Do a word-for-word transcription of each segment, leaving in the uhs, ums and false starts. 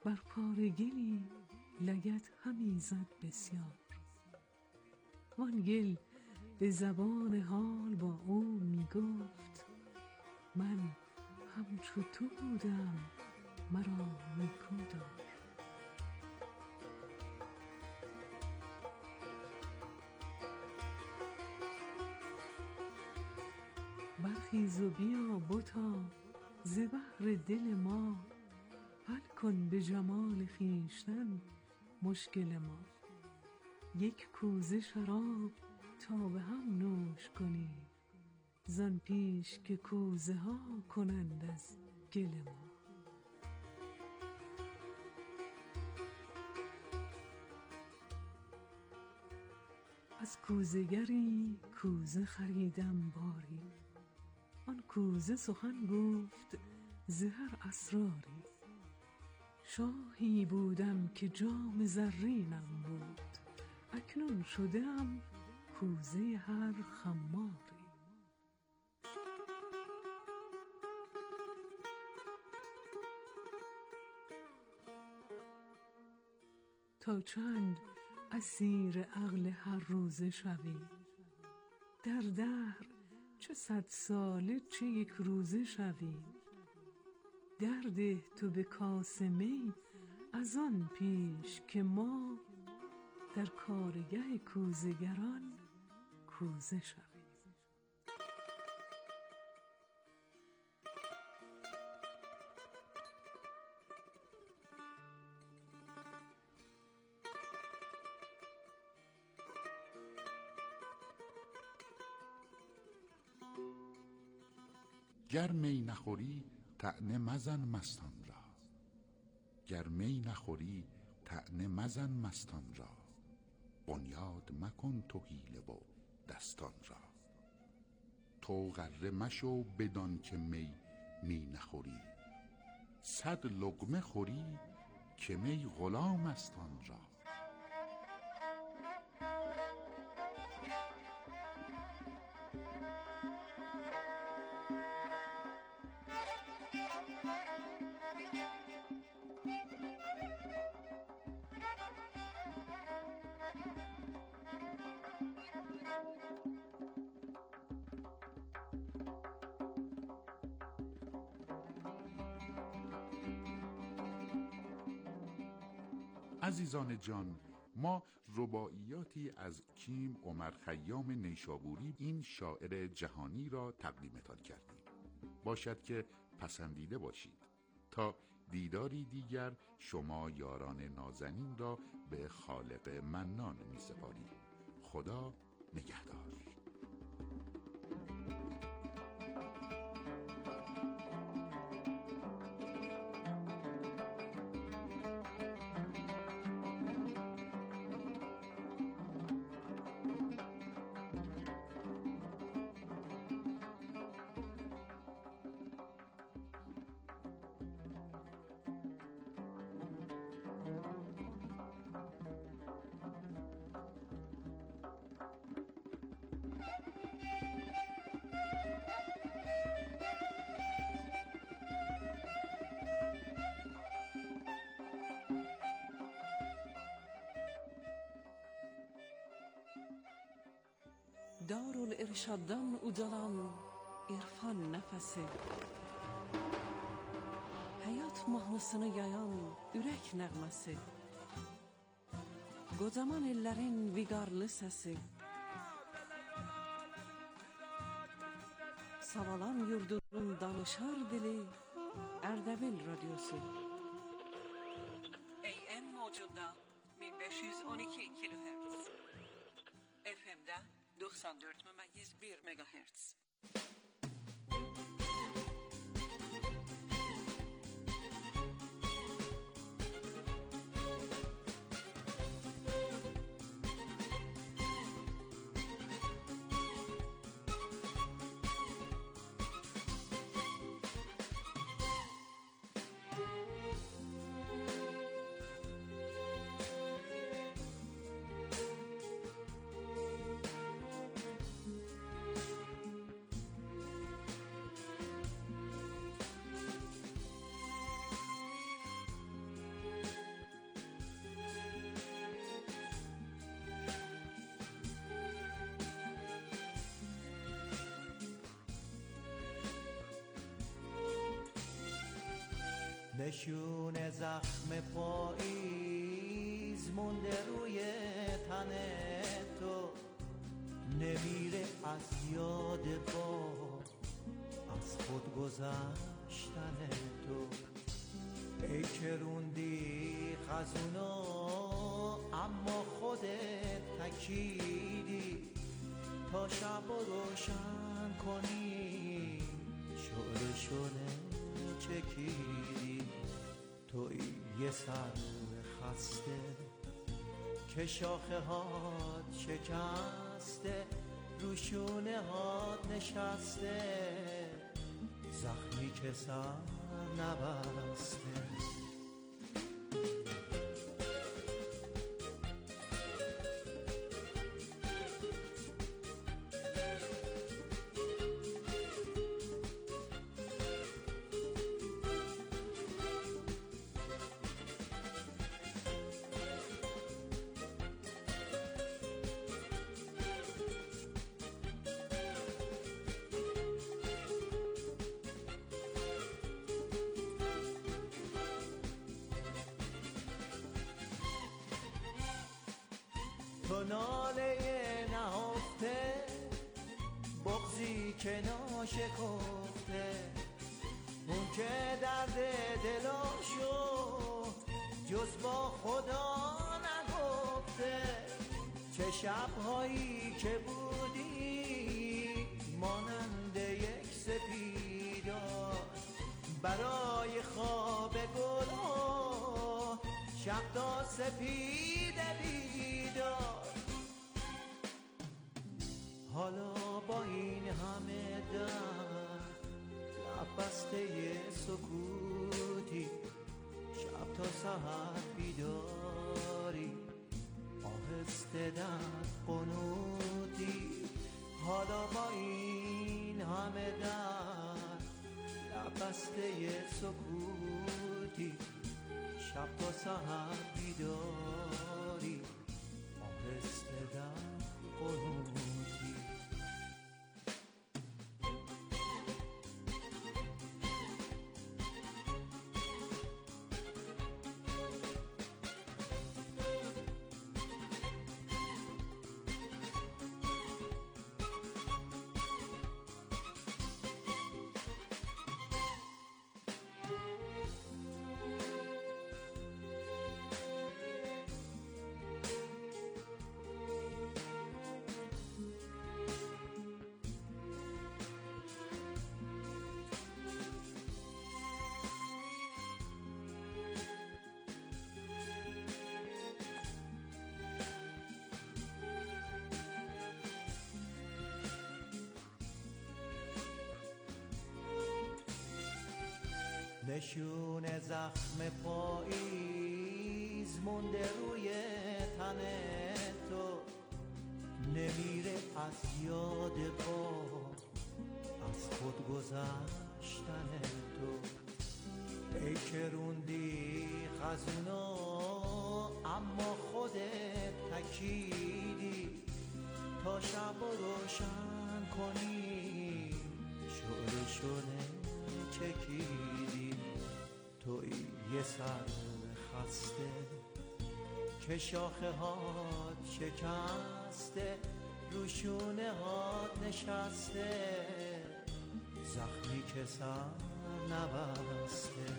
بر پارگلی لگد همی زد بسیار. وان گل به زبان حال با او می گفت من همچو تو بودم مرا نیکو دار. برخیز و بیا بتا ز بحر دل ما، حل کن به جمال خویشتن مشکل ما. یک کوزه شراب تا به هم نوش کنیم، زان پیش که کوزه ها کنند از گل ما. از کوزه گری کوزه خریدم باری، آن کوزه سخن گفت ز هر اسراری. شاهی بودم که جام زرینم بود، اکنون شده‌ام کوزه هر خماری. تا چند اسیر عقل هر روزه شوی، در دهر چه صد ساله چه یک روزه شوی. درده تو به کاس می از آن پیش که ما، در کارگه کوزه گران کوزه شویم. گر می نخوری طعنه مزن مستان را، گر می نخوری طعنه مزن مستان را. بنیاد مکن تو حیله و دستان را. تو غره مشو بدان که می می نخوری، صد لقمه خوری که می غلام است آن را. عزیزان جان، ما رباعیاتی از کیم عمر خیام نیشابوری این شاعر جهانی را تقدیمتان کردیم. باشد که پسندیده باشید. تا دیداری دیگر شما یاران نازنین را به خالق منان می سپاریم. خدا نگهدار. Darul-Irshad'dan ucalan irfan nəfəsi, həyat mahnısını yayan ürək nəğməsi, qocaman ellərin viqarlı səsi, Savalan yurdunun danışar dili Ərdəbil radyosu. A M mevcuda bin beş yüz on iki kilohertz, F M'da doksan dört ممیز bir megahertz. نشون زخم پاییز مونده روی تن تو، نمیره از یاد با از خود گذشتن تو. ای که روندی خزونا اما خودت تکیدی، تا شب و روشن کنی شعله شعله چکیدی. توی یه سر خسته که شاخه هات شکسته، رو شونه هات نشسته، زخمی که سر نبسته. تو ناله نهفته، بغضی که ناشکفته، اون که درد دلاشو جز با خدا نگفته. چه شبهایی که بودی مانند یک سپیدار، برای خواب گلا شب تا سپید بیدار. حالا با این همه درد لب بسته سکوتی، شب تا سحر بیداری آهسته در قنوتی. حالا با این همه درد لب بسته سکوتی، شب تا سحر بیداری آهسته در قنوتی. نشون زخم پاییز مونده روی تن تو، نمیره از یاد با از خود گذشتن تو. ای که روندی خزونا اما خودت تکیدی، تا شب و روشن کنی شعله شعله چکیدی. توی یه سر خسته که شاخه هات شکسته، رو شونه هات نشسته، زخمی که سر نبسته.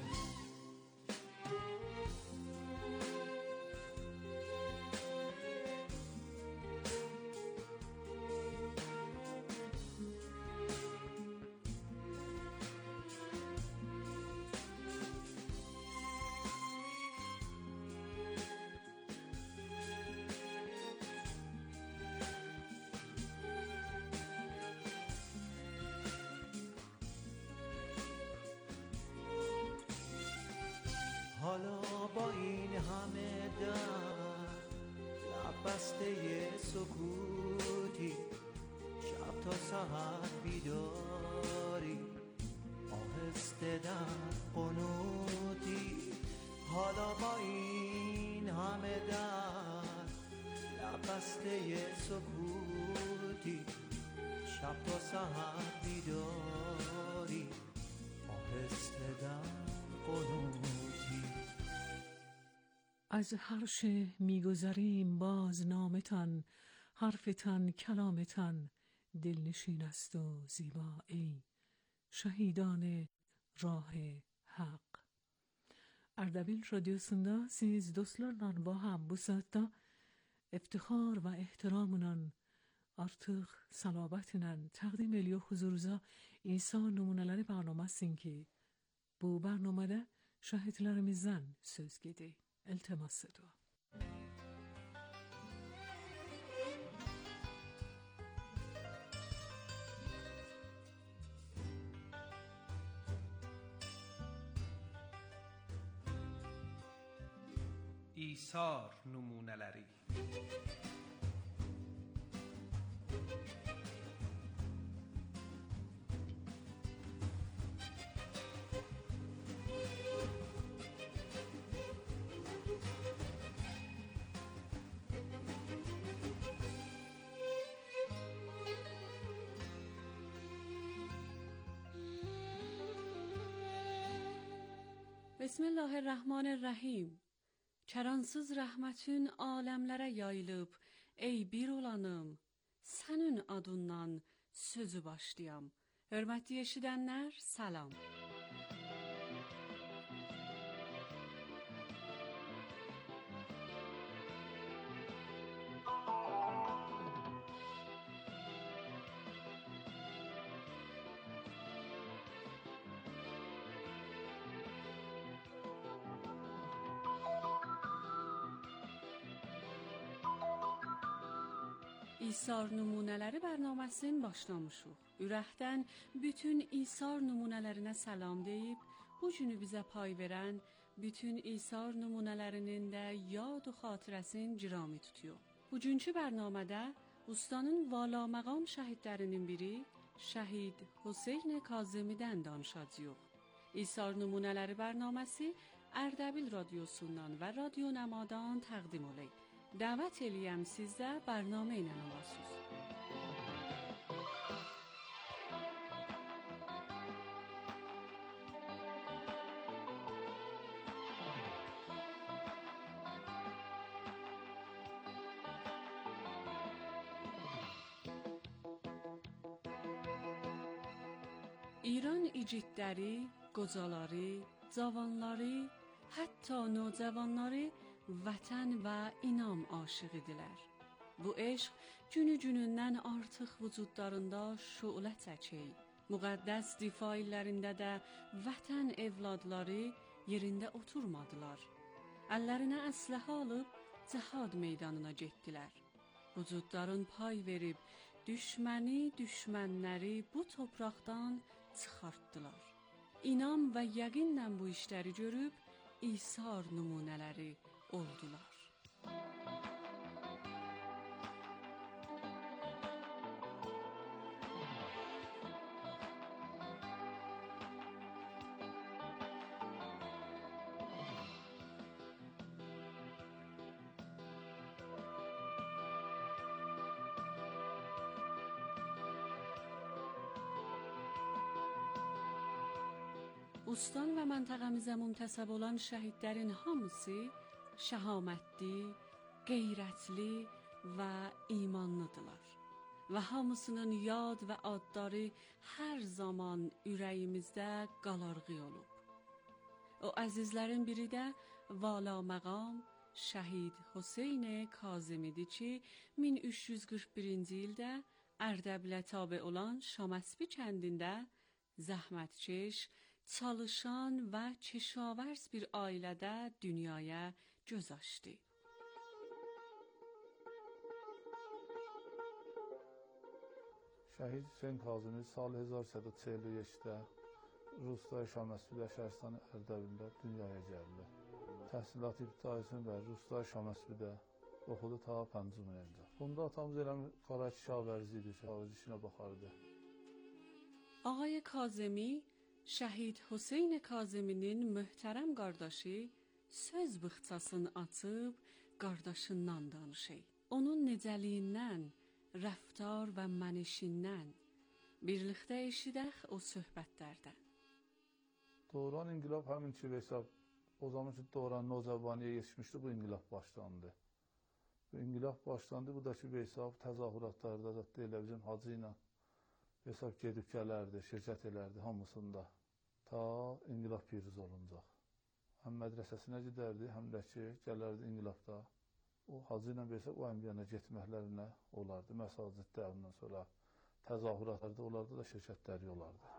حالا با این همه درد لب بسته سکوتی، شب تا سحر بیداری آهسته در قنوتی. حالا با این همه درد لب بسته سکوتی، شب تا سحر بیداری آهسته در قنوتی. از هر شه میگذریم باز نامتان، حرفتان کلامتان دلنشین است و زیبا ای şehidane rah hak. Ardabil Radyosu'nda siz dostlarla با bu saatte افتخار و احترامla artıq salavatla təqdim ediyor huzurunuza İsa numuneleri برنامه‌sin ki bu برنامede şahitlerimizden söz gedi. İltimas ediyor. ایثار نمونه‌لری. بسم الله الرحمن الرحیم. Çaransız rəhmətin aləmlərə yayılıb, ey bir olanım, sənin adından sözü başlayam. Hörmətli eşidənlər, salam. İsar nümunələri bərnaməsinin başlamışıq. Ürəkdən bütün İsar nümunələrinə salam deyib, bu günü bizə pay verən bütün İsar nümunələrinin də yad və xatirəsini cirami tutuyor. Bugünkü bərnamədə ustanın vala məqam şəhidlərinin biri şəhid Hüseyn Kazemidən danışacağıq. İsar nümunələri bərnaməsi Ərdəbil Radyosu'ndan və Radio Nəmadan təqdim olunur. دعوت eləyəm sizə برنامه ilə məxsus. İran igidləri, qocaları, cavanları, hətta nöcavanları vətən və inam aşıqıdilər. Bu eşq günü-günündən artıq vücudlarında şüulə çəkir. Müqəddəs difa illərində də vətən evladları yerində oturmadılar. Əllərinə əsləhə alıb cihad meydanına getdilər. Vücudların pay verib düşməni, düşmənləri bu torpaqdan çıxartdılar. İnam və yəqinlə bu işləri görüb İsar nümunələri oldular. Ustan və məntəqəmizə müntəsəb olan şəhidlərin hamısı şəhamətli, qeyrətli və imanlıdırlar. Və hamısının yad və adları hər zaman ürəyimizdə qalarğı olub. O əzizlərin biri də vala məqam şəhid Hüseyn Kazemidir ki, min üç yüz qırx birinci ildə Ərdəbilə tabe olan Şaməsbi kəndində zəhmətkeş, çalışan və çişavərz bir ailədə dünyaya göz açdı. Şəhid Hüseyn Kazemi sal هزار و سیصد و چهل و یکdə Ruslar Şaməsbidə şəhərstان Ərdəbildə dünyaya gəldi. Təhsilat ibtidasını və Ruslar Şaməsbidə oxudu ta pəncüm ildə. Bunda atamız elə qara kişavərzi idi, kişavərzi işinə baxardı. آقای کاظمی şəhid Hüseyn Kazeminin möhtərəm qardaşı söz bıxçasını açıb qardaşından danışır. Onun necəliyindən, rəftar və mənişindən birlikdə eşidək o söhbətlərdən. Doğrudan inqilab həmin ki hesab o zaman ki Doğran Nocavaniyə yetişmişdi, bu inqilab başlandı. Bu inqilab başlandı, bu da ki Veysab təzahüratlarda da elə bizim hacı ilə Veysab gedib gələrdi, şirkət elərdi hamısında. Ta inqilab pirüz oluncaq. Həm mədrəsəsinə gedərdi, həm də ki gələrdi inqilabda. O hacı ilə Veysab o əmriyana getməklərinə olardı. Məsaciddə ondan sonra təzahüratlarda olardı da şirkətləri olardı.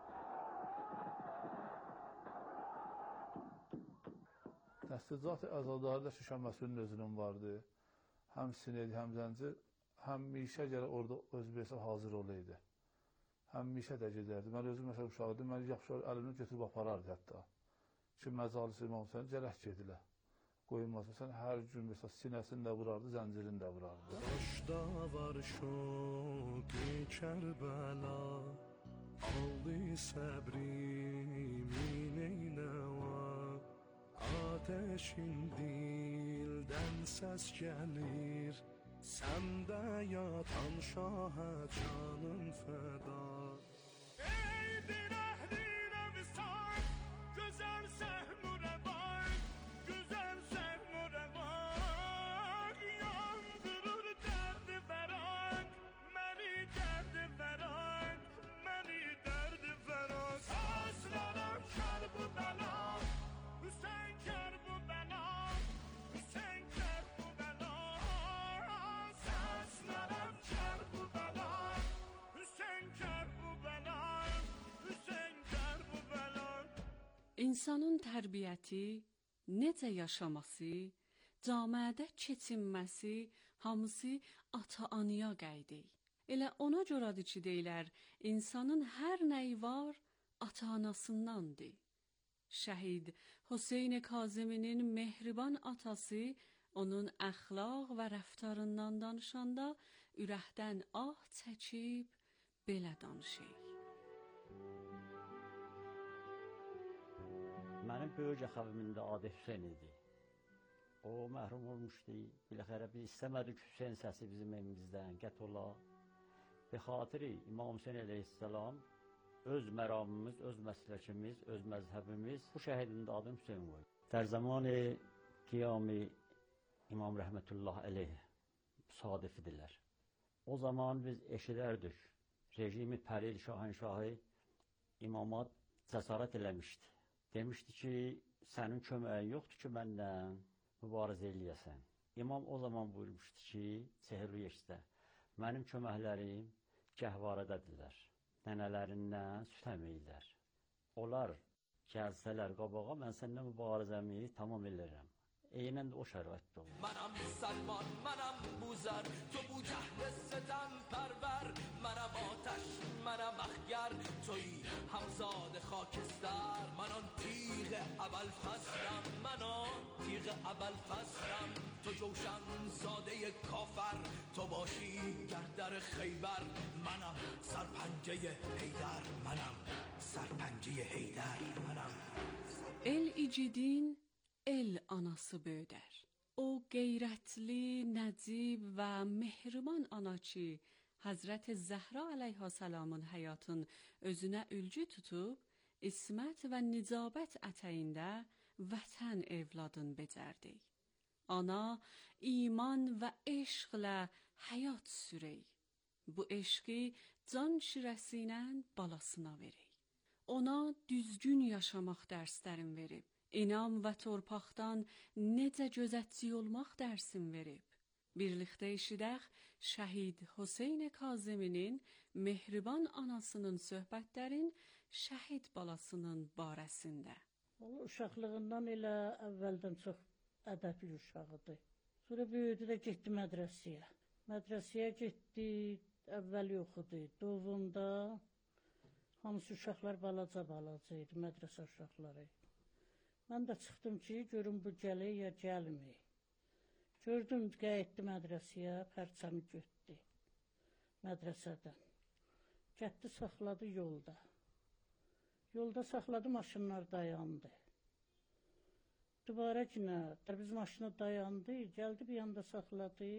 Təsdicat-ı əzadarı da Şuşa Məsulun özünün vardı. Həm sinedi, həm zəncir, həm mişə gələ orada Özbəkistan hazır olaydı. Həm mişə də gedərdi. Mən özüm məsələn uşaqdım, mən yaxşı əlimini götürüb aparardı hətta. Ki, məcalis İmam Hüseyin gələk gedilə. Qoyulmaz. Məsələn, hər gün məsələn, sinəsini də vurardı, zəncirini də vurardı. Başda var şoki Kərbəla, aldı səbrimi neynəva. Ateşin dildən səs gəlir, səndə yatan şahə canın fəda. Eydir əhlinə visat, gözəl səhmurə bak, gözəl səhmurə bak. Yandırır dərdi vəraq, məni dərdi vəraq, məni dərdi vəraq. Sazlarım kər bu bəla, Hüseyin kər bu bəla, Hüseyin kər bu bəla. Sazlarım kər bu bəla, Hüseyin kər bu bəla, Hüseyin kər bu bəla. İnsanın tərbiyyəti, necə yaşaması, camiədə keçinməsi, hamısı ata-anaya qaydı. Elə ona görədir ki, deyilər, insanın hər nəyi var, ata-anasındandır. Şəhid Hüseyn Kazıminin mehriban atası onun əxlaq və rəftarından danışanda ürəkdən ah çəkib belə danışır. Mənim böyük əxavimin də adı Hüseyn idi. O məhrum olmuşdu. Biləxərə biz istəmədik Hüseyn səsi bizim evimizdən qət ola. Bi xatiri İmam Hüseyn əleyhissalam öz məramımız, öz məsləkimiz, öz məzhəbimiz bu şəhidin də adını Hüseyn qoydu. Dər zamanı qiyami İmam Rəhmətullah əleyh sadifidirlər. O zaman biz eşidərdik. Rejimi Pəril Şahənşahı imama cəsarət eləmişdi. Demişdi ki, sənin köməyin yoxdur ki, məndən mübarizə eləyəsən. İmam o zaman buyurmuşdu ki, Sehirli Yeşdə, mənim köməklərim gəhvarədədirlər. Nənələrindən süt əməyirlər. Onlar gəlsələr qabağa, mən səndən mübarizəmi tamam elərəm. Eynən də o şəraitdə olur. Mənəm Səlman, mənəm Buzər, تو bu cəhl ستم پرور. منم آتش، منم اخگر، توی همزاد خاکستر. من آن تیغ اول فصلم، من آن تیغ اول فصلم. تو جوشن زاده کافر، تو باشی گردر خیبر. منم سرپنجه حیدر، منم سرپنجه حیدر، منم. El icidin el anası böyüdər. O qeyrətli, nəcib və mehriban ana ki, Həzrət Zəhra əleyhissalamın həyatın özünə ülgü tutub, ismət və nicabət ətəyində vətən evladın becərdi. Ana, iman və eşqlə həyat sürey. Bu eşqi can şirəsi ilə balasına verey. Ona düzgün yaşamaq dərslərin verib. İnam və torpaqdan necə gözətçi olmaq dərsin verib. Birlikdə eşidək şəhid Hüseyn Kazıminin mehriban anasının söhbətlərin şəhid balasının barəsində. O uşaqlığından elə əvvəldən çox ədəbli uşaqdır. Sonra böyüdü də getdi mədrəsəyə. Mədrəsəyə getdi, əvvəl yoxudu. Doğumda hamısı uşaqlar balaca-balaca idi, mədrəsə uşaqları. Mən də çıxdım ki, görüm bu gəlir ya gəlmir. Gördüm, qayıtdı mədrəsəyə, pərçəmi götdü mədrəsədən. Gətdi, saxladı yolda. Yolda saxladı, maşınlar dayandı. Dubara günə, biz maşına dayandı, gəldi bir yanda saxladı.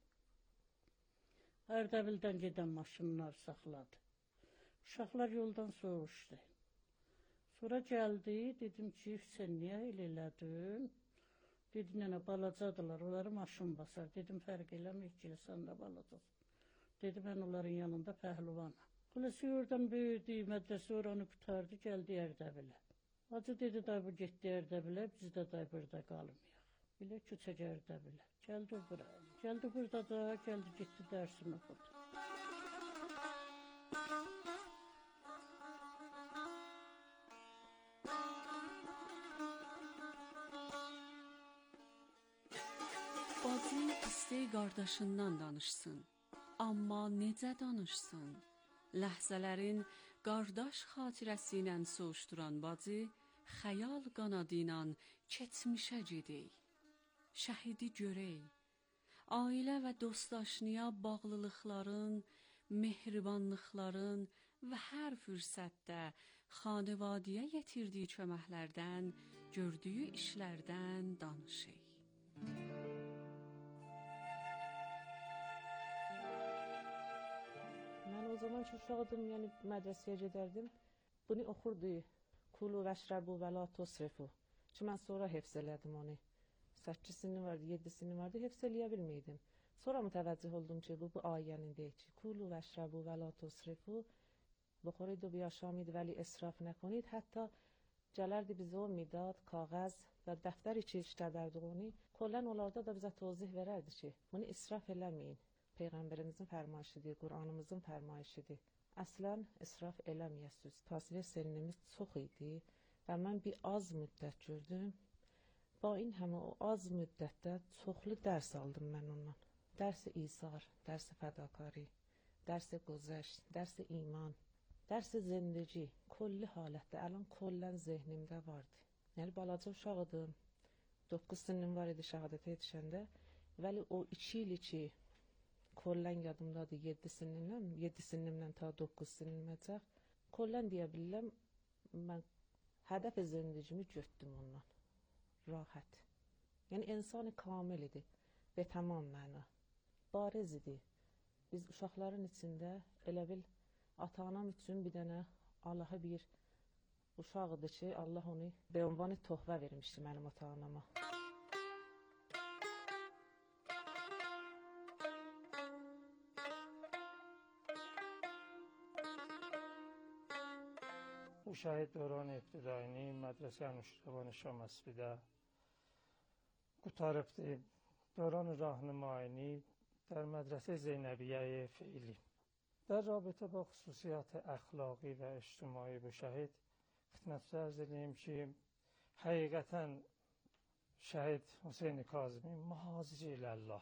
Ərdəbildən gedən maşınlar saxladı. Uşaqlar yoldan soğuşdu. Sonra gəldi, dedim ki, Hüseyin, niyə elə elədin? Dedi, nənə, balacadılar, onları maşın basar. Dedim, fərq eləmir ki, sən də balacasın. Dedi, mən onların yanında pəhlivanam. Xüləsi oradan böyüdü, mədrəsə oranı qutardı, gəldi Ərdəbilə. Hacı dedi, day bu getdi Ərdəbilə, biz də day burada qalmayaq. Bilə köçək Ərdəbilə. Gəldi bura. Gəldi burada da, gəldi getdi dərsini oxudu. Bacı istəy qardaşından danışsın, amma necə danışsın? Ləhzələrin qardaş xatirəsi ilə soğuşduran bacı, xəyal qanadı ilə keçmişə gedək. Şəhidi görək. Ailə və dostdaşlığa bağlılıqların, mehribanlıqların və hər fürsətdə xanəvadiyə yetirdiyi köməklərdən, gördüyü işlərdən danışıq. Mən o zaman ki uşaqdım, yəni mədrəsəyə gedərdim. Bunu oxurdu. Kulu vəşrəbu və la tusrifu. Ki mən sonra hifz elədim onu. səkkiz sinin vardı, yeddi sinin vardı, hifz eləyə bilməydim. Sonra mütəvəccüh oldum ki, bu, bu ayənin deyir ki, Kulu vəşrəbu və la tusrifu. Buxoridu bi yaşamid vəli israf nəkonid. Hətta gələrdi bizə o midad, kağəz və dəftər içi işlədərdi onu. Kollən onlarda da bizə tozih verərdi ki, bunu israf eləməyin. Peyğəmbərimizin fərmayişidir, Qur'anımızın fərmayişidir. Əslən, israf eləməyəsiniz. Təsir sennimiz çox idi və mən bir az müddət gördüm. Ba in həmə o az müddətdə çoxlu dərs aldım mən ondan. Dərsi İsar, dərsi fədakari, dərsi quzəşt, dərsi iman, dərsi zindagi, kulli halətdə, ələn kollən zehnimdə vardı. Yəni, balaca uşaq idim, doqquz sinnim var idi şəhadətə yetişəndə, vəli o iki ili ki, kollən yadımdadır, yeddi sinimdən, yeddi sinimdən ta doqquz siniməcək. Kollən deyə bilirəm, mən hədəf zindicimi götdüm ondan. Rahat. Yəni, insan-ı kamil idi və tamam məna. Bariz idi. Biz uşaqların içində elə bil ata-anam üçün bir dənə Allaha bir uşaq idi ki, Allah onu beynvanı tohvə vermişdi mənim ata-anama. Bu şəhid dövran ibtidaini mədrəsə Nuşirvan Şam Əsbidə qutarıbdır. Dövran rahnımayini در مدرسه زینبیه فعلی. در رابطه با خصوصیات اخلاقی و اجتماعی به شهید خدمت عرض داریم که حقیقتا شهید حسین کاظمی مهاجر الله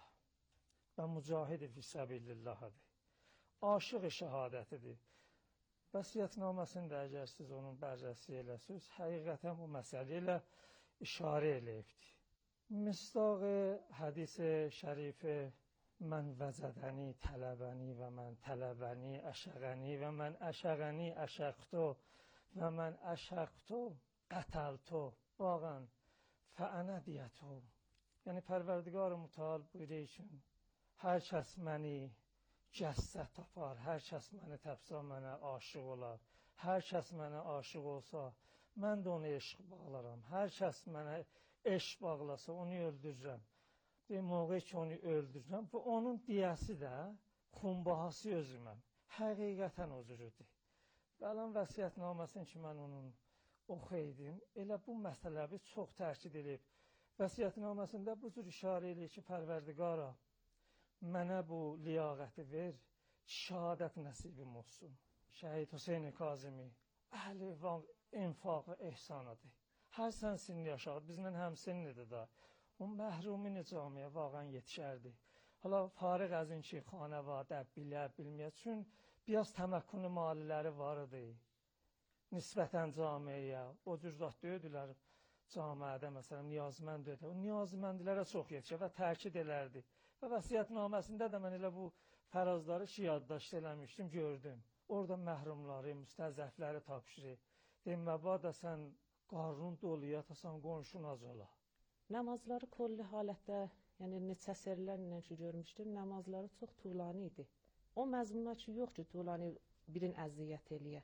و مجاهد فی سبیل الله دی. عاشق şəhadət idi. Vəsiyyətnaməsində əgər siz onun bərrəsi eləsiniz, həqiqətən bu məsələ ilə işarə eləyibdir. Misdaq hədis şərifi mən vəcədəni tələbəni və mən tələbəni əşəğəni və mən əşəğəni əşəqtu və mən əşəqtu qətəltu vaqən fəənə diyyətu. Yəni, Pərverdigar-ı Mütəal buyuruyor ki, hər kəs məni cəssə tapar, hər kəs məni təpsə mənə aşıq olar, hər kəs mənə aşıq olsa, mən də onu eşq bağlaram, hər kəs mənə eşq bağlasa, onu öldürürəm. Bir moğay ki, onu öldürürəm, bu onun diyəsi də xunbahası özüməm. Həqiqətən o cürüdür. Bəlan vəsiyyətnaməsini ki, mən onun oxuyaydım, elə bu məsələbi çox təkid edib. Vəsiyyətnaməsində bu cür işarə eləyir ki, Pərverdigara, mənə bu liyaqəti ver, şəhadət nəsibim olsun. Şəhid Hüseyin Kazimi, əhli infaq və ehsanıdır. Hər sən sinni yaşadı, bizlə həmsinnidir da. O məhrumin camiyə vaqən yetişərdi. Hala fariq əzin ki, xanəvadə, bilə, bilməyə, çün biraz təməkkünü maliləri var idi. Nisbətən camiyə, o cür zat döydülər camiədə, məsələn, niyazmənd ödə. O niyazməndilərə çox yetişər və təkid elərdi. Və vəsiyyətnaməsində də mən elə bu fərazları ki, yaddaşd eləmişdim, gördüm. Orada məhrumları, müstəzəfləri tapşırır. Deyim, məbada sən qarnın dolu yatasan, qonşun az ola. Namazları kolli halətdə, yəni neçə serilərlə ki, görmüşdüm, namazları çox tuğlani idi. O məzmunlar ki, yox ki, tuğlani birin əziyyət eləyə.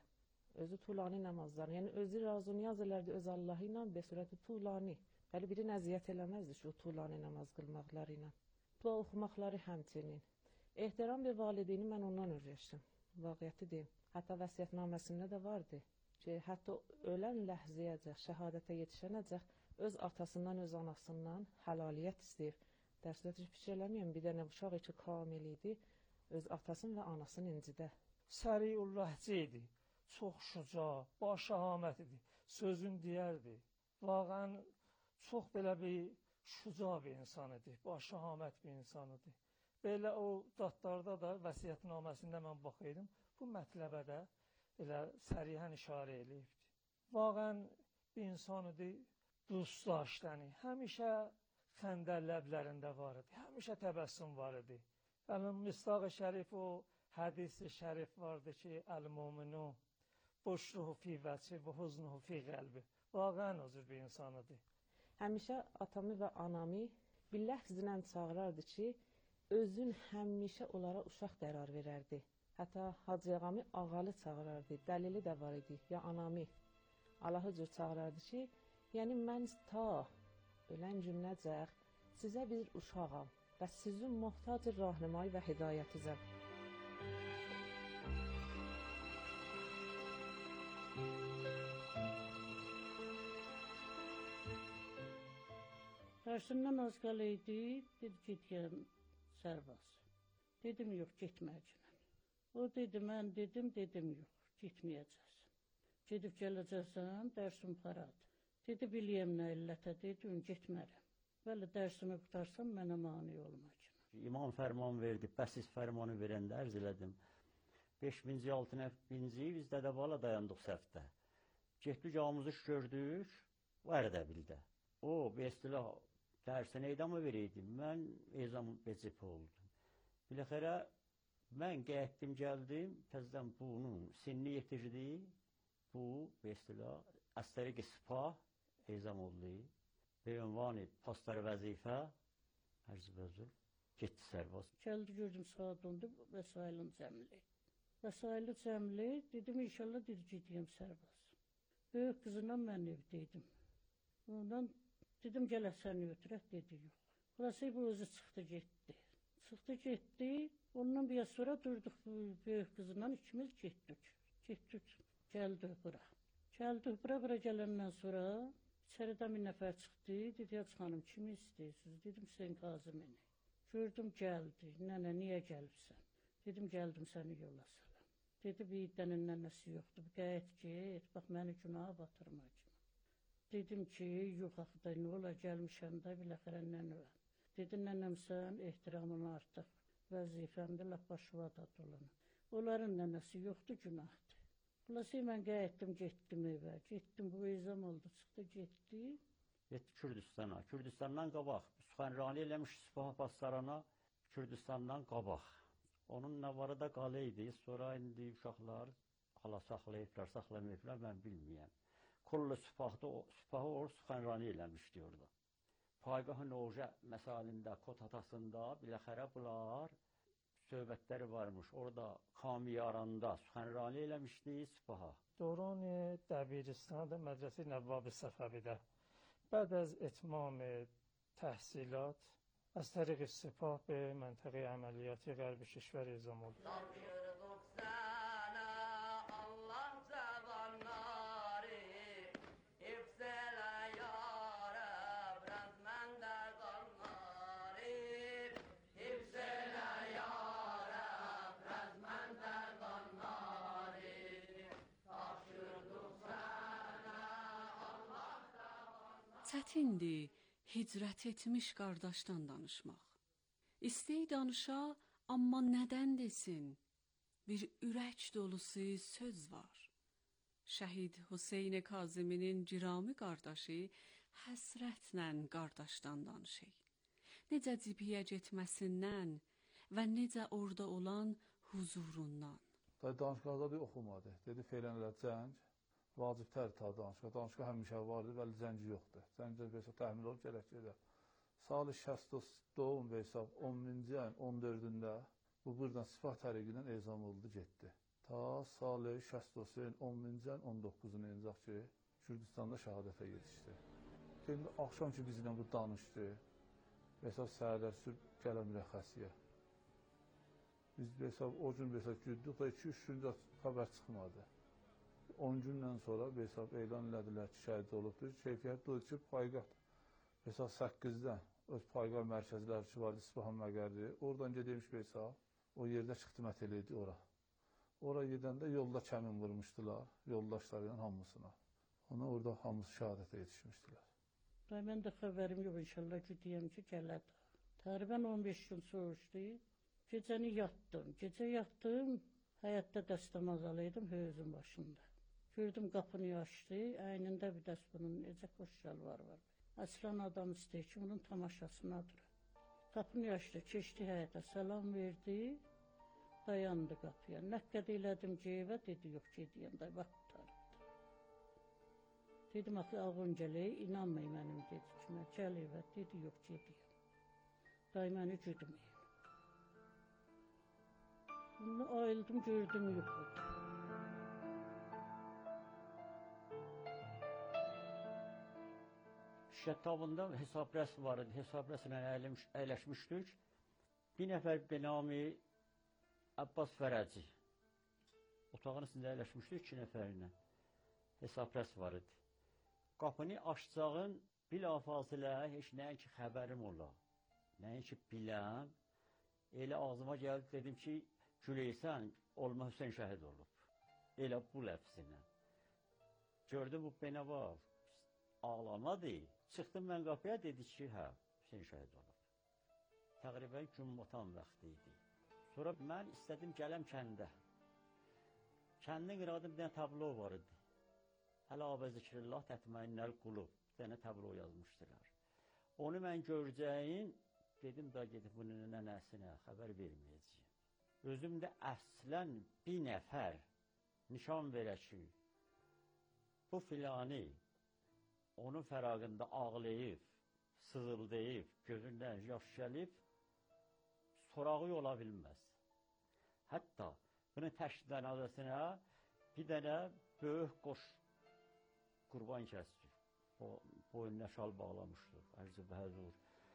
özü tulani namazlar. Yəni özü razı niyaz elərdi öz Allahı ilə be surəti tulani. Bəli birini əziyyət eləməzdi şu tulani namaz qılmaqları ilə. Dua oxumaqları həmçinin. Ehtiram və valideyni mən ondan öyrəşdim. Vaqiəti deyim. Hətta vəsiyyətnaməsində də vardı ki, hətta ölən ləhzəyəcək, şəhadətə yetişənəcək öz atasından, öz anasından həlaliyyət istəyib. Dərsdə fikir eləməyəm, bir dənə uşaq ki, kamil idi, öz atasını və anasını incidə. Səriul ləhcə idi, çox şuca, başəhamət idi, sözün deyərdi. Vaqən çox belə bir şuca bir insan idi, başəhamət bir insan idi. Belə o dadlarda da vəsiyyətnaməsində mən baxıyordum, bu mətləbə də elə sərihən işarə eləyibdi. Vaqən bir insan idi, dost daşdəni, həmişə xəndər ləblərində var idi, həmişə təbəssüm var idi. Yəni, Mistaq-ı Şərif o hədis-i şərif vardı ki, Əl-Muminu, boşluğu fi vəçi, bu huznuhu fi qəlbi. Vaqən o cür bir insan idi. Həmişə atamı və anamı bir ləfzlə çağırardı ki, özün həmişə onlara uşaq qərar verərdi. Hətta Hacı ağamı ağalı çağırardı, dəlili də var idi, ya anamı. Allahı cür çağırardı ki, yəni mən ta ölən günəcək sizə bir uşağam və sizin muhtac rahnumayı və hidayətizəm. Dərsindən az qalıydı, dedi getəyəm Sərbaz. Dedim, yox, getməyəcəm. O dedi, mən dedim, dedim, yox, getməyəcəksən. Gedib gələcəksən, dərsim paradır. Dedi, biliyəm nə illətə, dedim, getmərəm. Bəli, dərsimi qutarsam, mənə mani olmayacaq. İmam fərman verdi, bəsis fərmanı verəndə ərz elədim. beş minci, altı minci biz Dədə Bala dayandıq səhvdə. Getdik, ağımızı gördük, o Ərdəbildə. O, bestilə dərsinə edamı verəydim, mən ezam becip oldum. Biləxərə, mən qəyətdim, gəldim, təzdən bunun sinni yetirdi, bu, bestilə, əstərik-i sipah, ezam oldu. Ve ünvanı pastar vəzifə, ərz vəzir, getdi Sərbaz. Gəldi, gördüm, saat ondu, vəsailin cəmli. Vəsaili cəmli, dedim, inşallah, dedi, gediyəm Sərbaz. Böyük qızına mən evdeydim. Ondan dedim, gələ səni ötürək, dedi, yox. Burası bu özü çıxdı, getdi. Çıxdı, getdi, ondan bir sonra durduq, böyük qızından ikimiz getdik. Getdik, gəldi bura. Gəldi bura, bura gələndən sonra İçəridən bir nəfər çıxdı, dedi, ya xanım, kimi istəyirsiniz? Dedim, Hüseyin Kazımini. Gördüm, gəldi. Nənə, niyə gəlibsən? Dedim, gəldim səni yola salam. Dedi, bir dənə nənəsi yoxdur, qəyət get, bax, məni günaha batırma kimi. Dedim ki, yox, axı da, nə ola, gəlmişəm də, biləxərə nənə var. Dedi, nənəmsən, ehtiramın artıq, vəzifəmdə, laf başıva da dolanır. Onların nənəsi yoxdur, günahdır. Xülasə mən qayıtdım, getdim evə, getdim, bu izam oldu, çıxdı, getdi. Getdi Kürdistana, Kürdistandan qabaq, Süxənrani eləmiş Sipah Basarana, Kürdistandan qabaq. Onun nəvarı da qalə idi, sonra indi uşaqlar hala saxlayıblar, saxlamayıblar, mən bilməyəm. Kullu Sipahda, Sipahı or Süxənrani eləmişdi orada. Paygah-ı Noja məsalində, Kot atasında, biləxərə bunlar söhbətləri varmış. Orada Kamiyaranda Süxənrani eləmişdi Sipaha. دوران دبیرستان در مدرسه نواب صفوی بعد از اتمام تحصیلات از طریق سپاه به منطقه عملیاتی غرب کشور اعزام oldum. Çətindir hicrət etmiş qardaşdan danışmaq. İstəyi danışa, amma nədən desin? Bir ürək dolusu söz var. Şəhid Hüseyin Kazıminin cirami qardaşı həsrətlə qardaşdan danışır. Necə cibiyə getməsindən və necə orada olan huzurundan. Danışqazda da oxumadı. Dedi, feylən elə cəng. Vacibtər ta danışqa. Danışqa həmişə vardır, vəli zənci yoxdur. Zəncə Veysab təhmil olub gələk gedə. Salı şəxs doğum Veysab on minci ayın on dördündə bu buradan Sipah təriqindən ezam oldu, getdi. ta salı şəstosinin on bininci on doqquzunu incaq ki, Kürdistanda şəhadətə yetişdi. Şimdi axşam ki bizlə bu danışdı, hesab səhərlər sürüb gələ mürəxxəsiyə. Biz hesab o gün hesab güldük da iki üç gündə xəbər çıxmadı. on gündən sonra hesab elan elədilər ki, şəhid olubdur. Keyfiyyət odur ki, payqat hesab səkkizdə öz payqat mərkəzləri ki var, İsfahan məqərri. Oradan gedilmiş hesab, o yerdə xidmət eləyirdi ora. Ora gedəndə yolda kəmin vurmuşdular, yoldaşlarıyla hamısına. Ona orada hamısı şəhadətə yetişmişdilər. Mən də xəbərim yox, inşallah ki, deyəm ki, gələr. Təqribən on beş gün soğuşdu. Gecəni yatdım. Gecə yatdım, həyətdə dəstəmazalıydım höyüzün başında. Gördüm qapını açdı, əynində bir dəst bunun necə xoş şalvar var. Əslan adam istəyir ki, bunun tamaşasınadır. Qapını açdı, keçdi həyətə, salam verdi, dayandı qapıya. Nəqqəd elədim ki, evə, dedi, yox, gediyəm, da vaxt tutardı. Dedim, axı, ağın gələk, inanmayın mənim, dedi ki, mən gəl evə, dedi, yox, gediyəm. Day məni güdməyim. Bunu ayıldım, gördüm, yoxdur. Şəttabında hesab rəsmi var idi, hesab rəsminə əyləşmişdik. Bir nəfər benami Abbas Fərəci. Otağın içində əyləşmişdik iki nəfərinə. Hesab rəsmi var idi. Qapını açacağın bilafasilə heç nəyin ki xəbərim ola, nəyin ki biləm. Elə ağzıma gəldi, dedim ki, Güleysən, olma Hüseyin şəhid olub. Elə bu ləfzinə. Gördüm bu benava ağlamadı. Çıxdım mən qapıya, dedi ki, hə, Hüseyin şəhid olub. Təqribən gün batan vaxtı idi. Sonra mən istədim gələm kəndə. Kəndin qırağında bir dənə tablo var idi. Hələ abə zikrillah tətməyinlər qulub. Bir dənə tablo yazmışdılar. Onu mən görəcəyim, dedim da gedib bunun nənəsinə xəbər verməyəcəyim. Özümdə əslən bir nəfər nişan verə ki, bu filani onun fəraqında ağlayıb, sızıldayıb, gözündən yaş gəlib, sorağı ola bilməz. Hətta bunun təşkidən adasına bir dənə böyük qoş qurban kəsdi. Boynuna şal bağlamışdı, ərzi bəhəzur.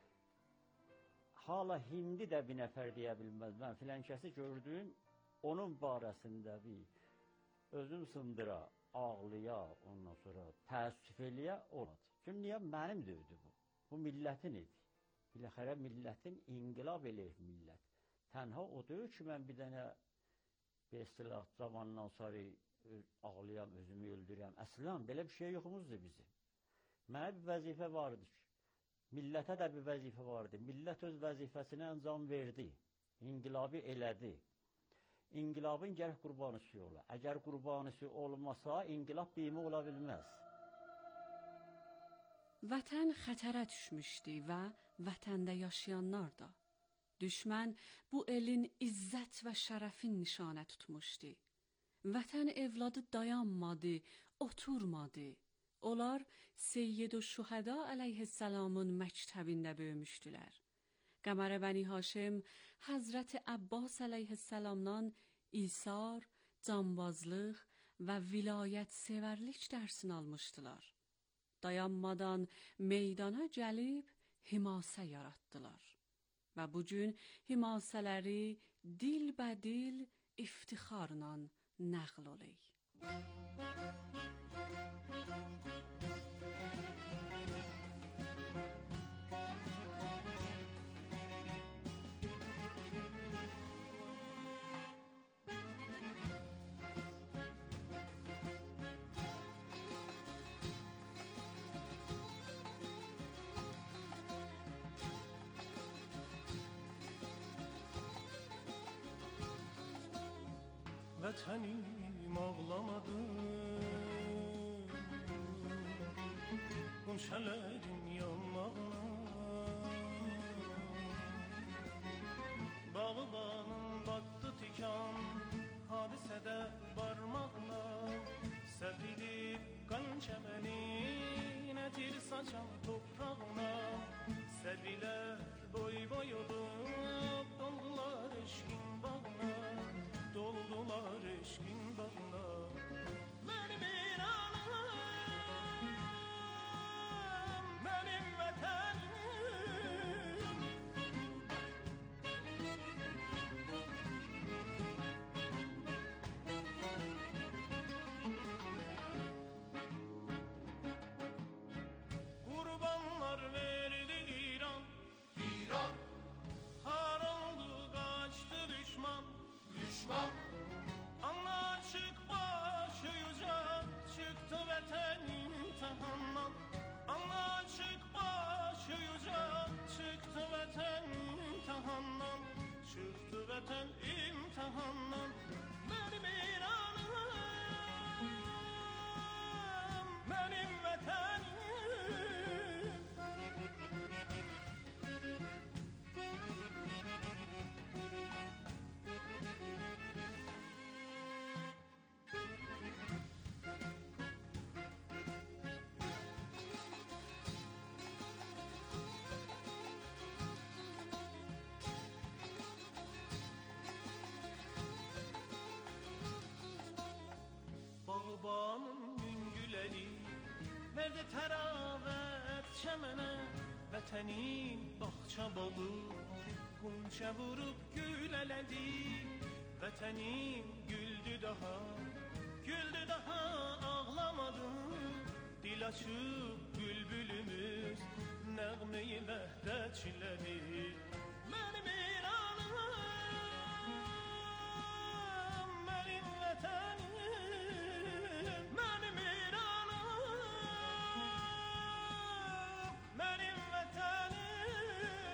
Hala hindi də bir nəfər deyə bilməz. Mən filan kəsi gördüm, onun barəsində bir özüm sındıra, ağlıya, ondan sonra təəssüf eləyə olmadı. Çünki niyə mənim dövdü bu? Bu millətin idi. Biləxərə millətin inqilab eləyib millət. Tənha o deyil ki, mən bir dənə bir istilah zamandan sonra ağlayam, özümü öldürəm. Əslən, belə bir şey yoxumuzdur bizim. Mənə bir vəzifə vardır ki, millətə də bir vəzifə vardı. Millət öz vəzifəsini əncam verdi. İnqilabı elədi. İnqilabın gərək qurbanısı ola. Əgər qurbanısı olmasa, inqilab bimi ola bilməz. Vətən xətərə düşmüşdü və vətəndə yaşayanlar da. Düşmən bu elin izzət və şərəfin nişanə tutmuşdu. Vətən evladı dayanmadı, oturmadı. Onlar Seyyid-i Şühəda əleyhisselamın məktəbində böyümüşdülər. Qəmər Bəni Haşim Həzrət Abbas əleyhisselamdan İsar, canbazlıq və vilayət sevərlik dərsini almışdılar. Dayanmadan meydana gəlib himasə yaratdılar. Və bu gün himasələri dilbədil iftixarla nəql oley. Vətənim ağlamadı, qunçələrin yanmağına, bağbanın batdı tikan, hadisədə barmağına, səpilib qan kəməni, nətir saçan toprağına, səbilər boy boy olub, doldular eşkin bağına, oldular eşkin bağına. Benim İranım, benim vatanım. Kurbanlar verdi İran, İran. Har oldu kaçtı düşman, düşman. Anlaşık başı yüce çıktı vatan imtihandan. Anlaşık başı yüce çıktı vatan imtihandan. Çıktı vatan imtihandan. Benim İranım, benim vatanım. Bağbanın güngüleri verdi teravet çemene. Vətənin bağça bağı qunça vurub gülələdi. Vətənin güldü daha, güldü daha ağlamadı. Dil açıb bülbülümüz nəğmeyi vəhdətçilədi. Mənim İranım, mənim vətənim. Mənim İranım, mənim vətənim.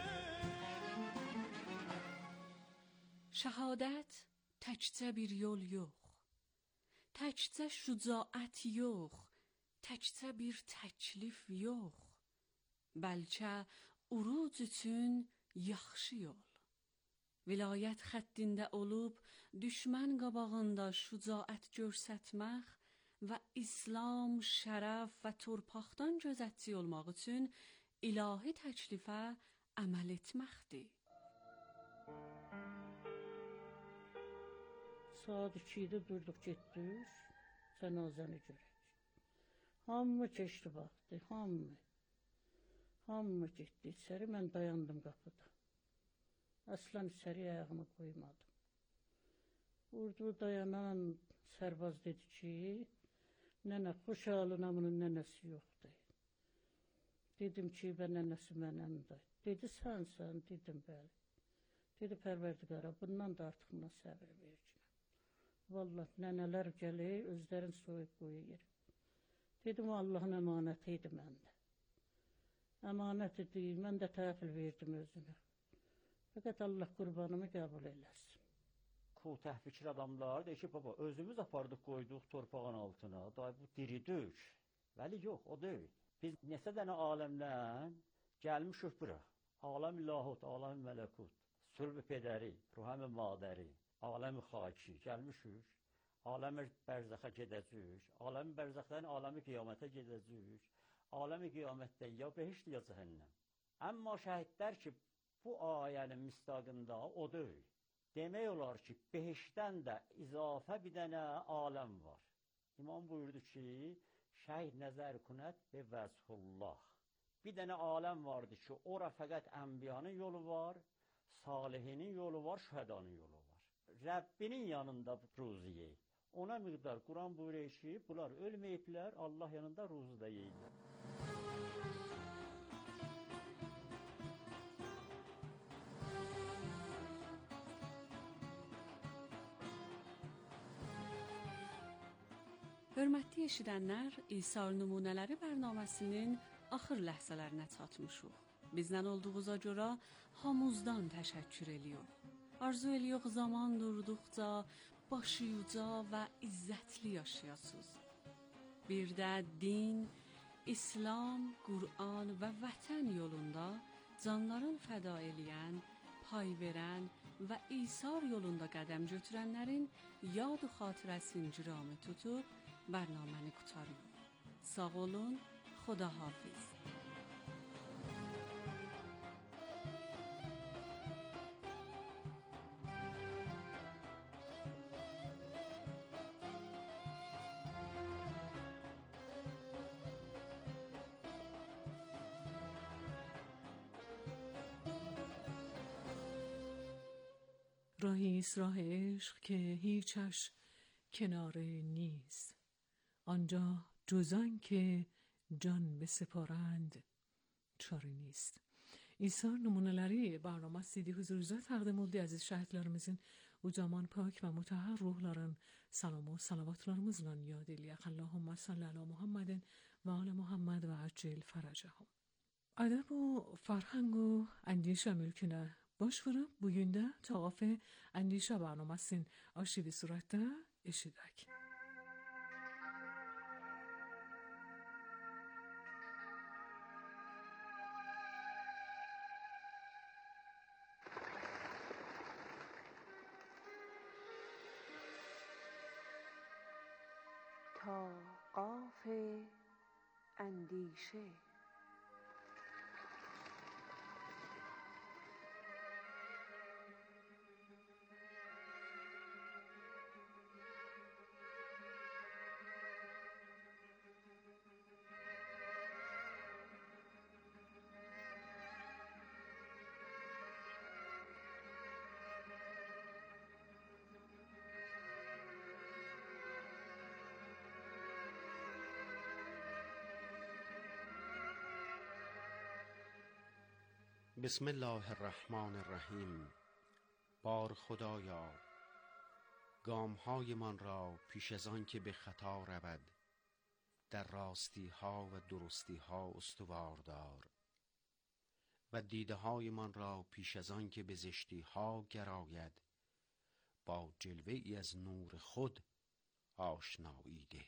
Şəhadət təkcə bir yol yox, təkcə şücaət yox, təkcə bir təklif yox, bəlkə uruc üçün yaxşı yol. Vilayət xəttində olub, düşmən qabağında şücaət görsətmək və İslam, şərəf və torpaqdan gözətçi olmaq üçün ilahi təklifə əməl etməkdir. Saat ikidə durduq getdik, cənazəni görək. Hamı keçdi baxdı, hamı. Hamı getdi içəri, mən dayandım qapıda. Aslan içəri ayağımı qoymadım. Orada dayanan sərbaz dedi ki, nənə, Xoşalın amının nənəsi yoxdur. Dedim ki, bən nənəsi mənəmdir. Dedi, sən, sən, dedim, bəli. Dedi, Pərverdigara, bundan da artıq buna səbir verəcəm. Vallahi, nənələr gəlir, özlərin soyub qoyur. Dedim, Allahın əmanəti idi məndə. Əmanət idi, mən də təhvil verdim özünə. Fəqət Allah qurbanımı qəbul eləsin. Kutəh fikir adamlar deyir ki, baba, özümüz apardıq qoyduq torpağın altına, day bu diridik. Vəli yox, o deyil. Biz neçə dənə aləmdən gəlmişik bura. Aləm-i lahut, aləm-i mələkut, sülb-i pedəri, ruhəm-i madəri, aləm-i xaki gəlmişik. Aləm-i bərzəxə gedəcəyik. Aləm-i bərzəxdən aləm-i qiyamətə gedəcəyik. Aləm-i qiyamətdə ya behişt ya cəhənnəm. Amma şəhidlər ki, bu ayənin misdaqında o deyil. Demək olar ki, behişdən də izafə bir dənə aləm var. İmam buyurdu ki, şəhid nəzər kunət və vəzhullah. Bir dənə aləm vardı ki, ora fəqət ənbiyanın yolu var, salihinin yolu var, şühədanın yolu var. Rəbbinin yanında ruziyə. Ona miqdar Quran buyurur ki, bunlar ölməyiblər, Allah yanında ruzu da yeyirlər. Hörmətli eşidənlər, İsar nümunələri bərnaməsinin axır ləhzələrinə çatmışıq. Bizdən olduğuza görə hamımızdan təşəkkür ediyor. Arzu ediyor zaman durduqca başı yüca və izzətli yaşayasınız. Bir də din, İslam, Qur'an və vətən yolunda canların fəda eləyən, pay verən və İsar yolunda qədəm götürənlərin yad-ı xatirəsini ciramı tutub bərnaməni qutarıyor. Sağ olun, xudahafiz. راهی است راه عشق که هیچش کناره نیست. آنجا جز که جان بسپارند چاره نیست. İsar numuneleri barnama sidi huzurunuzda təqdim oldu əziz şəhidlərimizin ucaman pak və mutahhar ruhların salamı salavatlarımızla yad eləyək. Allahumma salli ala Muhammedin və ala Muhammed və accil faracahum. Adab و فرهنگ و اندیشه mülkünə baş vurub bugün də Tağaf Əndişə barnamasının arşivi surətdə eşidək. تاقاف اندیشه. بسم الله الرحمن الرحیم. بار خدایا، گام‌های من را پیش از آن که به خطا رود در راستی ها و درستی ها استوار دار و دیده های من را پیش از آن که به زشتی ها گراید با جلوه ای از نور خود آشنایی ده.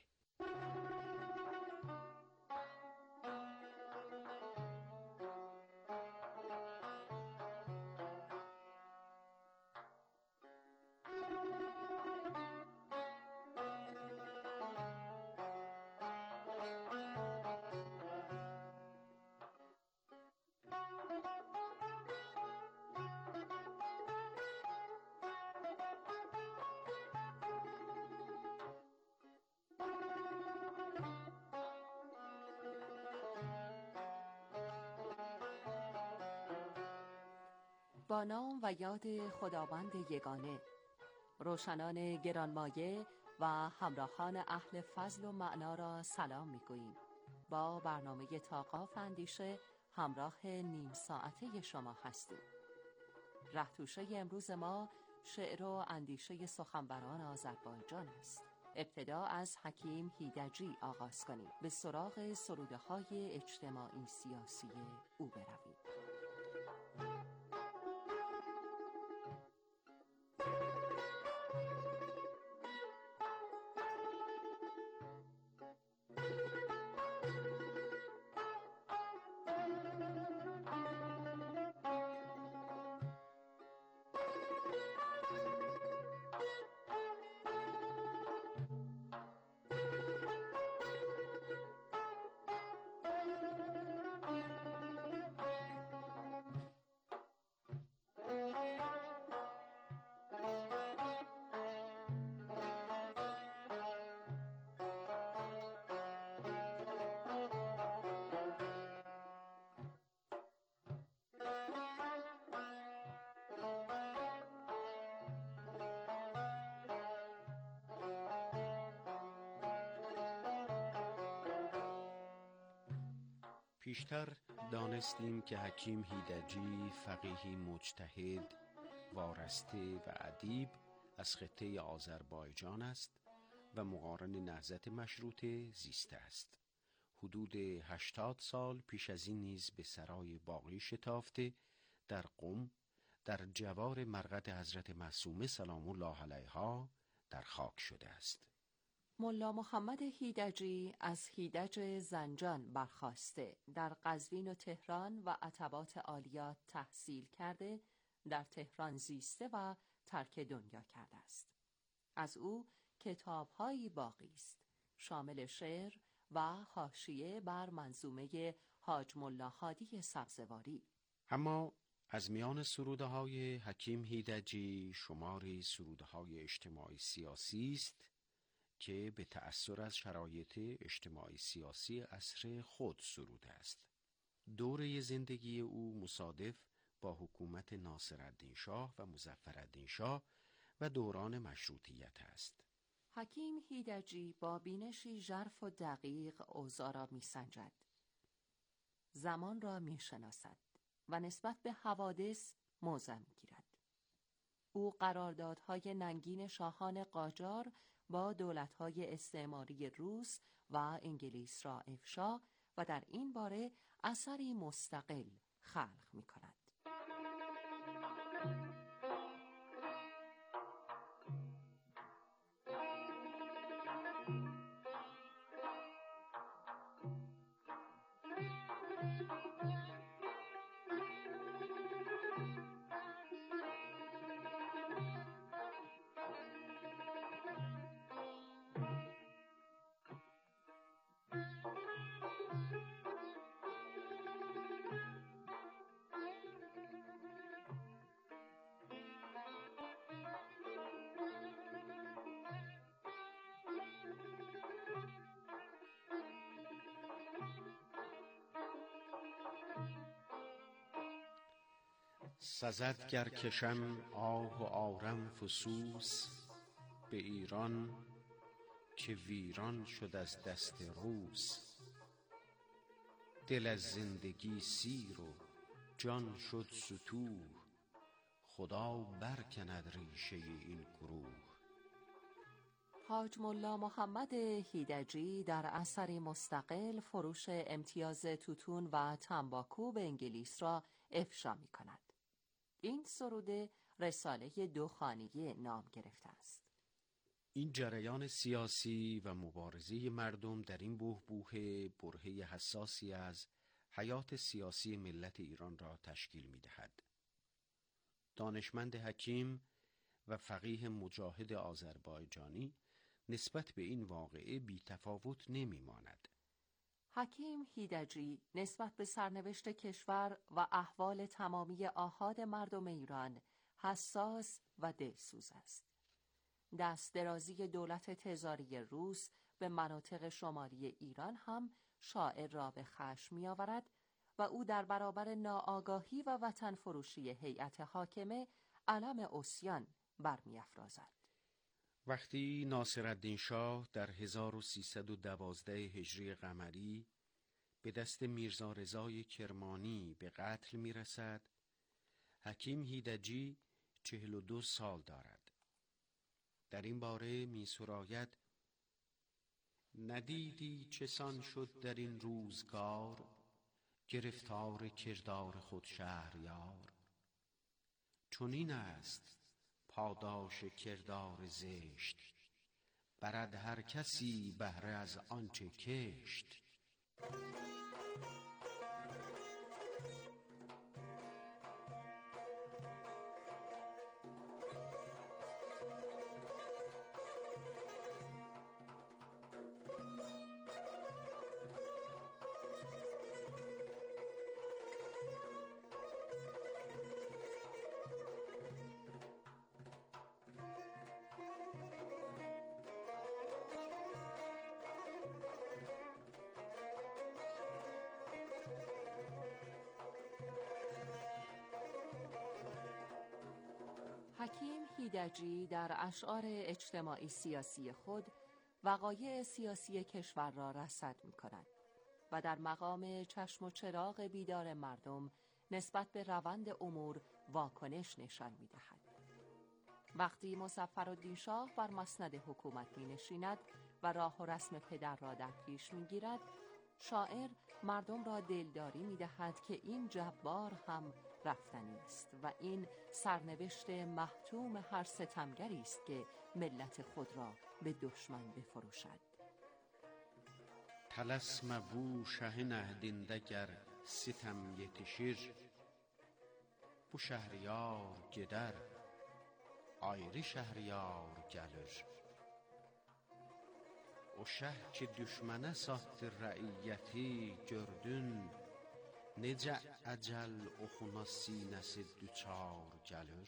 با نام و یاد خداوند یگانه، روشنان گرانمایه و همراهان اهل فضل و معنا را سلام می‌گوییم. با برنامه تاقاف اندیشه همراه نیم ساعته شما هستیم. رهتوشه امروز ما شعر و اندیشه سخنوران آذربایجان است. ابتدا از حکیم هیدجی آغاز کنیم. به سراغ سروده‌های اجتماعی سیاسی او برویم. پیشتر دانستیم که حکیم هیدجی فقیهی مجتهد، وارسته و ادیب از خطه آذربایجان است و مقارن نهضت مشروطه زیسته است. حدود هشتاد سال پیش از این نیز به سرای باقی شتافته در قم در جوار مرقد حضرت معصومه سلام الله علیها در خاک شده است. ملا محمد هیدجی از هیدج زنجان برخاسته، در قزوین و تهران و عتبات عالیات تحصیل کرده، در تهران زیسته و ترک دنیا کرده است. از او کتاب‌هایی باقی است، شامل شعر و حاشیه بر منظومه حاج ملا هادی سبزواری. اما از میان سروده های حکیم هیدجی شماری سروده های اجتماعی سیاسی است که به تأثیر از شرایط اجتماعی سیاسی عصر خود سروده است. دوره زندگی او مصادف با حکومت ناصرالدین شاه و مظفرالدین شاه و دوران مشروطیت است. حکیم هیدجی با بینشی ژرف و دقیق اوضاع را می‌سنجد. زمان را می‌شناسد و نسبت به حوادث موضع می‌گیرد. او قراردادهای ننگین شاهان قاجار با دولت‌های استعماری روس و انگلیس را افشا و در این باره اثری مستقل خلق می‌کند. سزد گر کشم آه و آرم فسوس به ایران که ویران شد از دست روس. دل از زندگی سیر و جان شد ستوه، خدا برکند ریشه این گروه. حاج ملا محمد هیدجی در اثری مستقل فروش امتیاز توتون و تنباکو به انگلیس را افشا می کند. این سروده رساله دخانیه نام گرفته است. این جریان سیاسی و مبارزه مردم در این بحبوحه برهه حساسی از حیات سیاسی ملت ایران را تشکیل می دهد. دانشمند حکیم و فقیه مجاهد آذربایجانی نسبت به این واقعه بی تفاوت نمی ماند. حکیم هیدجی نسبت به سرنوشت کشور و احوال تمامی آحاد مردم ایران حساس و دلسوز است. دست درازی دولت تزاری روس به مناطق شمالی ایران هم شاعر را به خشم می آورد و او در برابر ناآگاهی و وطن فروشی هیئت حاکمه علم عصیان برمی افرازد. وقتی ناصرالدین شاه در هزار و سیصد و دوازده هجری قمری به دست میرزا رضای کرمانی به قتل می رسد، حکیم هیدجی چهل و دو سال دارد. در این باره می سراید: ندیدی چسان شد در این روزگار، گرفتار کردار خود شهریار. چنین است پاداش کردار زشت، برد هر کسی بهره از آنچه کشت. حکیم هیدجی در اشعار اجتماعی سیاسی خود وقایع سیاسی کشور را رصد می کند و در مقام چشم و چراغ بیدار مردم نسبت به روند امور واکنش نشان می دهد. وقتی مظفرالدین شاه بر مسند حکومت می نشیند و راه و رسم پدر را در پیش می گیرد، شاعر مردم را دلداری می دهد که این جبار هم رفتنی است و این سرنوشت محتوم هر ستمگری است که ملت خود را به دشمن بفروشد. طلسم بو شه نهدیندگر ستم یتشیر، بو شهریار گدر آیری شهریار گلر. O şəh ki düşmənə satdı rəiyyəti gördün, necə əcəl oxuna sinəsi düçar gəlir.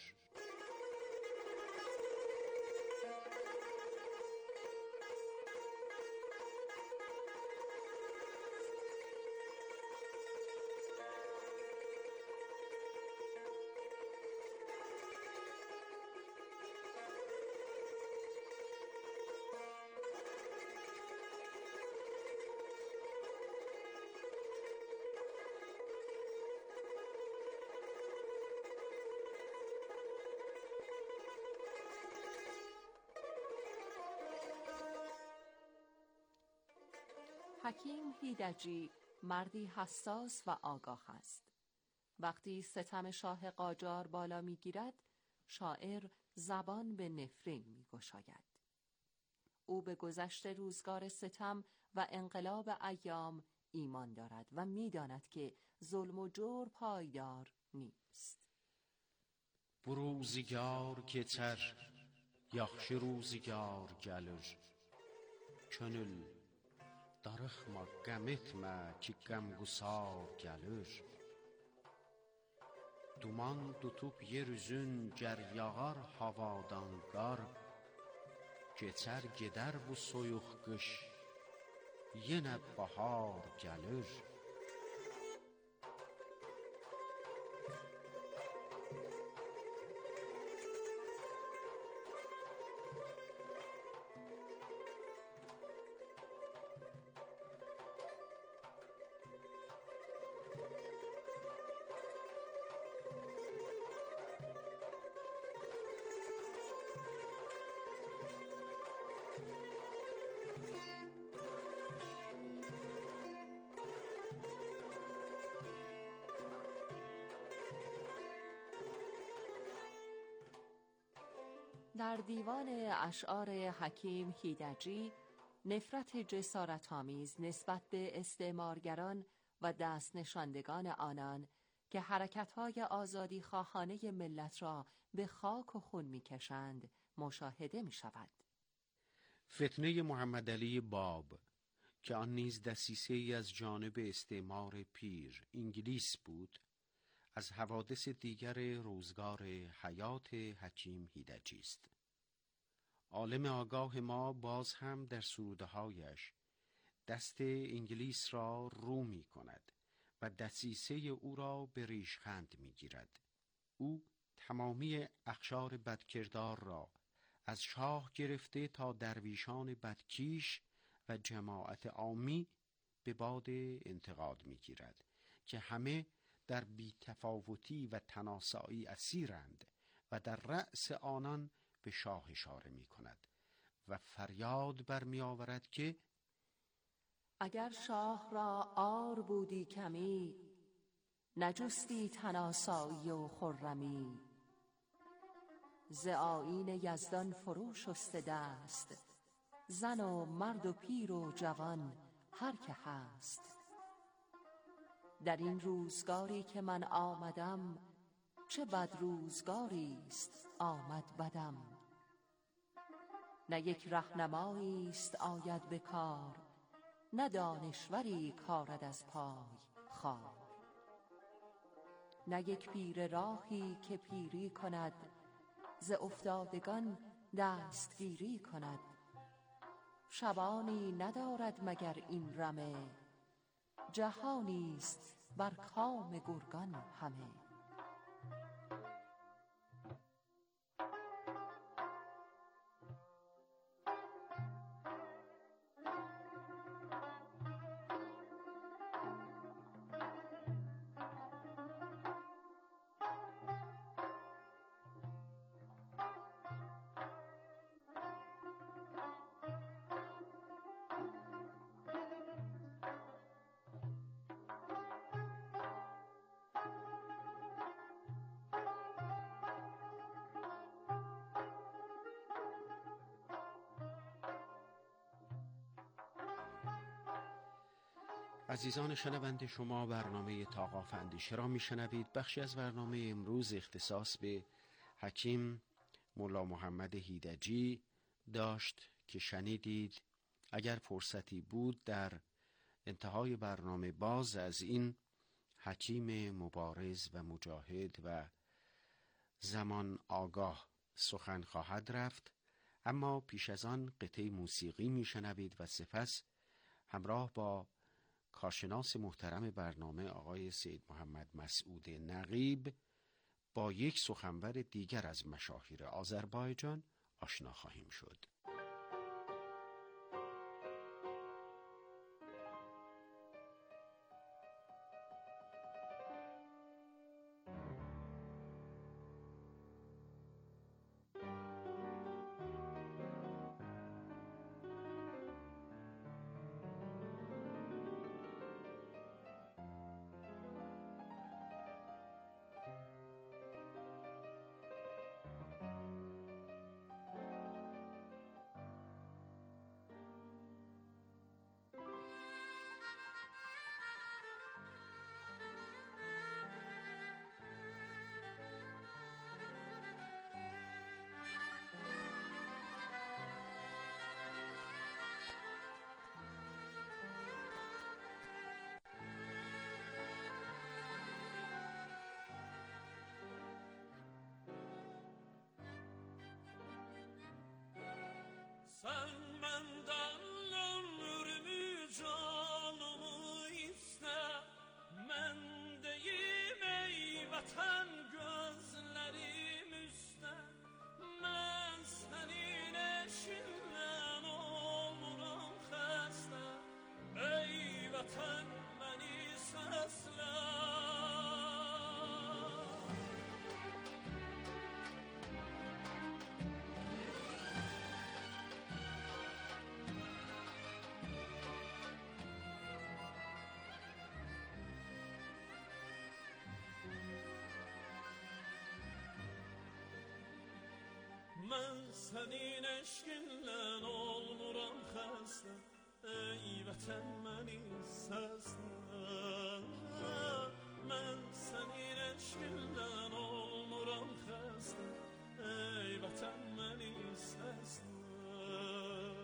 حکیم هیدجی مردی حساس و آگاه است. وقتی ستم شاه قاجار بالا میگیرد، شاعر زبان به نفرین میگشاید. او به گذشت روزگار ستم و انقلاب ایام ایمان دارد و میداند که ظلم و جور پایدار نیست. بروزگار keçer, yaxşı ruzgar gəlir. Könül darıxma, qəm etmə ki qəmqusar gəlir. Duman tutub yer üzün gər yağar havadan qar. Keçər gedər bu soyuq qış, yenə bahar gəlir. در دیوان اشعار حکیم هیدجی، نفرت جسارت‌آمیز نسبت به استعمارگران و دست نشاندگان آنان که حرکت‌های آزادی خواهانه ملت را به خاک و خون می‌کشند مشاهده می‌شود. فتنه محمد علی باب که آن نیز دسیسه‌ای از جانب استعمار پیر انگلیس بود، از حوادث دیگر روزگار حیات حکیم هیدجی است. عالم آگاه ما باز هم در سروده‌هایش دست انگلیس را رو می کند و دسیسه او را به ریشخند می گیرد. او تمامی اقشار بدکردار را از شاه گرفته تا درویشان بدکیش و جماعت عامی به باد انتقاد می گیرد که همه در بی‌تفاوتی و تناسایی اسیرند و در رأس آنان به شاه اشاره می کند و فریاد برمی آورد که اگر شاه را عار بودی کمی، نجستی تناسایی و خرمی. ز آیین یزدان فرو شسته دست، زن و مرد و پیر و جوان هر که هست. در این روزگاری که من آمدم، چه بد روزگاری است آمد بدم. نه یک رهنمایی است آید به کار، نه دانشوری کارد از پای خار. نه یک پیر راهی که پیری کند، ز افتادگان دستگیری کند. شبانی ندارد مگر این رمه، جهانی است بر کام گرگان همه. عزیزان شنونده، شما برنامه طاقات اندیشه را میشنوید. بخشی از برنامه امروز اختصاص به حکیم مولا محمد هیدجی داشت که شنیدید. اگر فرصتی بود در انتهای برنامه باز از این حکیم مبارز و مجاهد و زمان آگاه سخن خواهد رفت، اما پیش از آن قطعه موسیقی میشنوید و سپس همراه با کارشناس محترم برنامه آقای سید محمد مسعود نقیب با یک سخنور دیگر از مشاهیر آذربایجان آشنا خواهیم شد. Mən sənin eşqinlə olmuram xəstə, ey vətən məni səslən. Mən sənin eşqinlə olmuram xəstə, ey vətən məni səslən.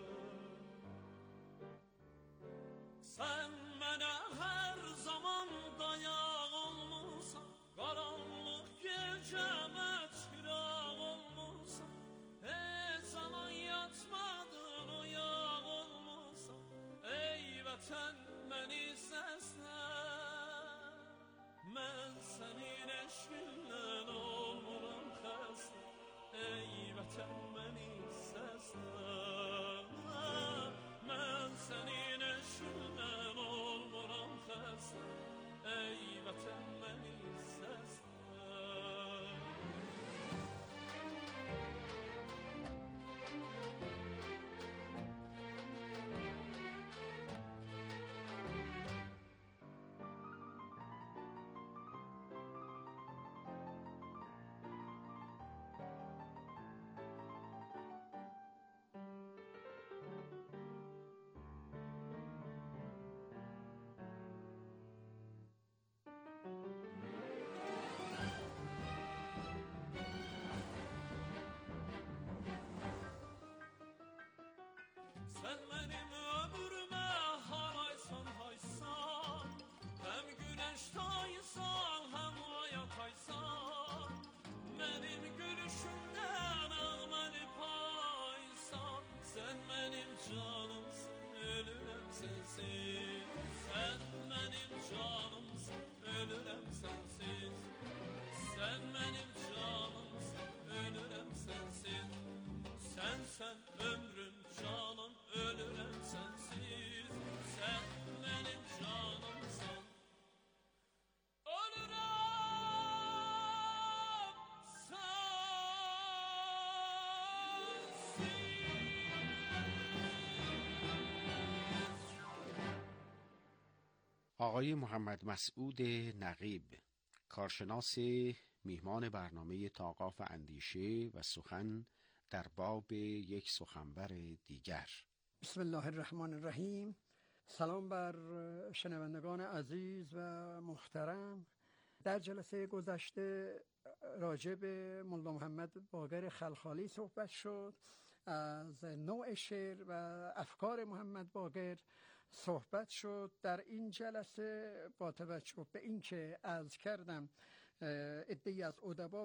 Sən mənə hər zaman dayaq olmusan, qaranlıq gecəmə çıraq olmusan, heç zaman yatmadın oyaq olmusan, ey vətən məni səslən. Mən sənin eşqinlə olmuram xəstə, ey vətən məni səslən. Mən sənin eşqinlə olmuram xəstə, ey vətən məni səslən. Sən mənim ömrümə haraysan haysan, həm günəş taysan, həm aya taysan. Mənim gülüşümdən ağməni paysan, sən mənim canımsın, ölürəm sensiz. Sən mənim canımsın, ölürəm sensiz. Sən mənim canımsın, ölürəm sensiz. Sənsən ömrüm, canım, ölürəm sensiz. Sən mənim canımsan, ölürəm sensiz. آقای محمد مسعود نقیب، کارشناس، میهمان برنامه طاقاف اندیشه و سخن در باب یک سخنور دیگر. بسم الله الرحمن الرحیم. سلام بر شنوندگان عزیز و محترم. در جلسه گذشته راجع به ملا محمد باقر خلخالی صحبت شد، از نوع شعر و افکار محمد باقر صحبت شد. در این جلسه با توجه به اینکه عرض کردم عده‌ای از ادبا